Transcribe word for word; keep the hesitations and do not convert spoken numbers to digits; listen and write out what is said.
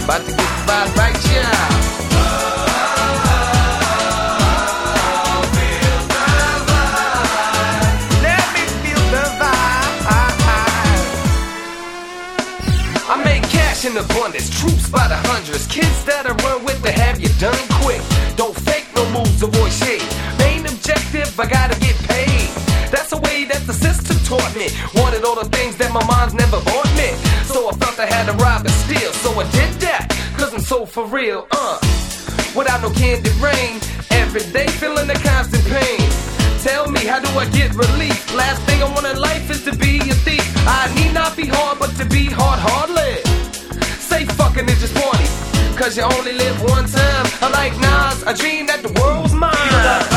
About to get the vibe right, yeah. In abundance, troops by the hundreds, kids that'll run with the have you done quick. Don't fake no moves, avoid shade. Main objective, I gotta get paid. That's the way that the system taught me. Wanted all the things that my mom's never bought me. So I felt I had to rob and steal. So I did that, cause I'm so for real, uh. Without no candy rain, every day feeling the constant pain. Tell me, how do I get relief? Last thing I want in life is to be a thief. I need not be hard, but to be hard, hard-lived. Say fucking is just funny, cause you only live one time. I like Nas, I dream that the world's mine.